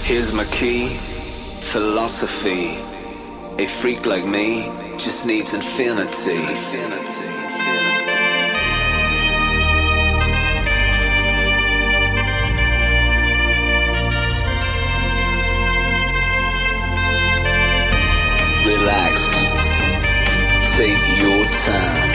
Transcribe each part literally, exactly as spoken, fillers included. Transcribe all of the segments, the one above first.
Here's my key, philosophy. A freak like me just needs infinity. Relax, take your time.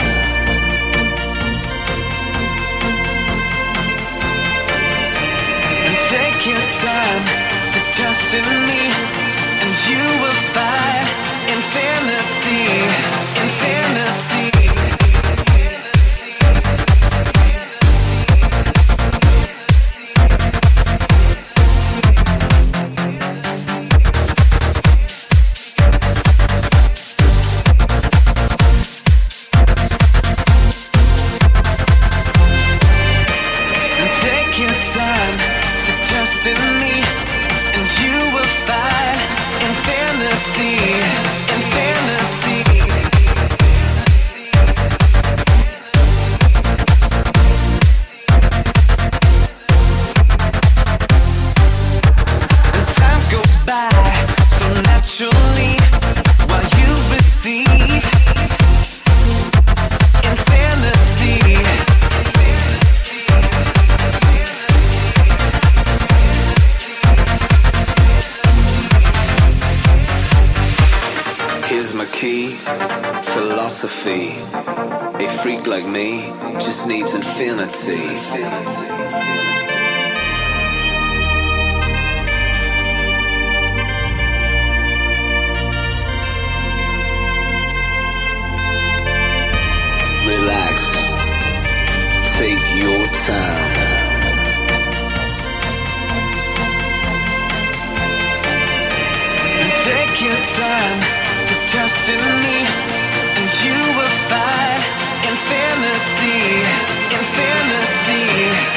And take your time to trust in me, and you will find infinity, infinity. Philosophy. A freak like me just needs infinity. Relax, take your time. And take your time to trust in me, and you will find infinity, infinity.